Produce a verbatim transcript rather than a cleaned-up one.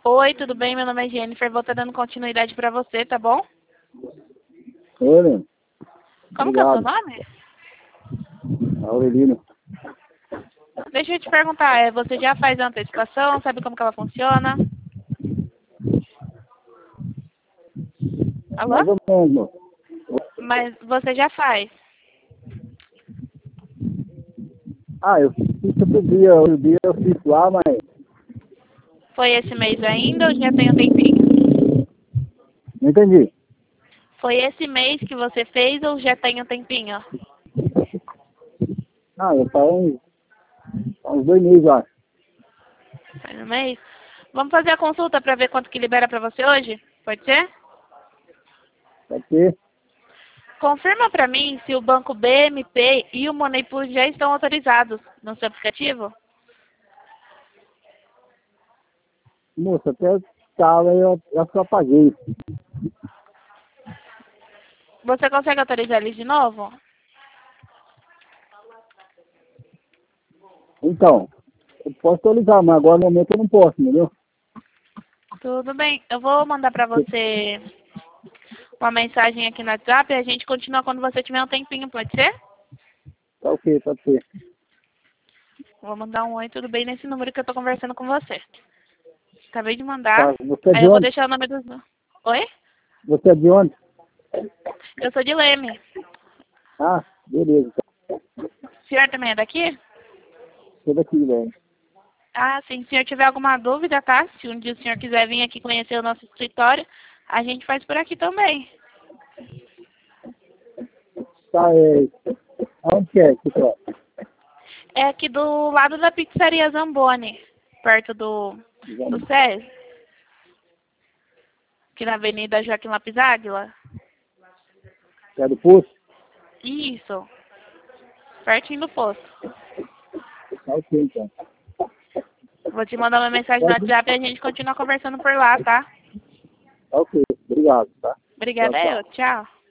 Oi, tudo bem? Meu nome é Jennifer, vou estar dando continuidade para você, tá bom? Oi, Como que é o seu obrigado. nome? Aurelino. Deixa eu te perguntar, é, você já faz a antecipação? Sabe como que ela funciona? Alô? Mais ou menos, moço. Mas você já faz? Ah, eu fiz outro dia, outro dia eu fiz lá, mas Foi esse mês ainda ou já tem um tempinho? não entendi. Foi esse mês que você fez ou já tem um tempinho? Ah, eu faz uns, faz uns dois meses, eu acho. Foi no mês? Vamos fazer a consulta para ver quanto que libera para você hoje? Pode ser? Pode ser. Confirma para mim se o banco B M P e o Moneypool já estão autorizados no seu aplicativo. Moço, até estava, eu, eu acho que eu apaguei. Você consegue autorizar eles de novo? Então, eu posso atualizar, mas agora no momento eu não posso, entendeu? Tudo bem. Eu vou mandar para você uma mensagem aqui no WhatsApp e a gente continua quando você tiver um tempinho, pode ser? Tá ok, pode ser. Vou mandar um oi, tudo bem, nesse número que eu tô conversando com você. Acabei de mandar. Tá, você é Aí de eu vou onde? deixar o nome do... Oi? Você é de onde? Eu sou de Leme. Ah, beleza. O senhor também é daqui? Sou daqui, velho. Ah, sim. Se o senhor tiver alguma dúvida, tá? Se um dia o senhor quiser vir aqui conhecer o nosso escritório, a gente faz por aqui também. Tá, é... Aonde que é, pessoal? É aqui do lado da pizzaria Zamboni, perto do, do SES, aqui na Avenida Joaquim Lopes Águila. É do posto? Isso, pertinho do posto. Tá ok, então. Vou te mandar uma mensagem no Pode ir? WhatsApp e a gente continua conversando por lá, tá? Tá ok, obrigado, tá? Tchau, Obrigada, tchau. eu. Tchau.